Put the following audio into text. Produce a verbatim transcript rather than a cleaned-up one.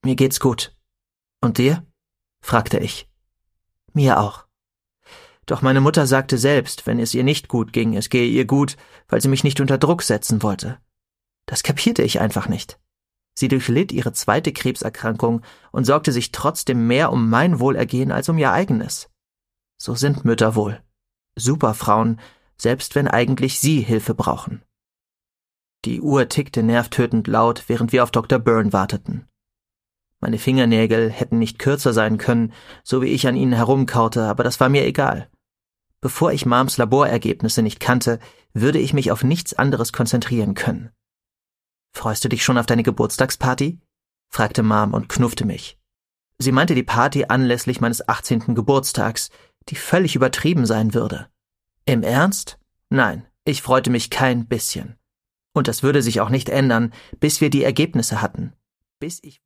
Mir geht's gut. Und dir? Fragte ich. Mir auch. Doch meine Mutter sagte selbst, wenn es ihr nicht gut ging, es gehe ihr gut, weil sie mich nicht unter Druck setzen wollte. Das kapierte ich einfach nicht. Sie durchlitt ihre zweite Krebserkrankung und sorgte sich trotzdem mehr um mein Wohlergehen als um ihr eigenes. So sind Mütter wohl. Superfrauen, selbst wenn eigentlich sie Hilfe brauchen. Die Uhr tickte nervtötend laut, während wir auf Doktor Byrne warteten. Meine Fingernägel hätten nicht kürzer sein können, so wie ich an ihnen herumkaute, aber das war mir egal. Bevor ich Mams Laborergebnisse nicht kannte, würde ich mich auf nichts anderes konzentrieren können. »Freust du dich schon auf deine Geburtstagsparty?« fragte Mom und knuffte mich. Sie meinte die Party anlässlich meines achtzehnten Geburtstags, die völlig übertrieben sein würde. Im Ernst? Nein, ich freute mich kein bisschen. Und das würde sich auch nicht ändern, bis wir die Ergebnisse hatten. Bis ich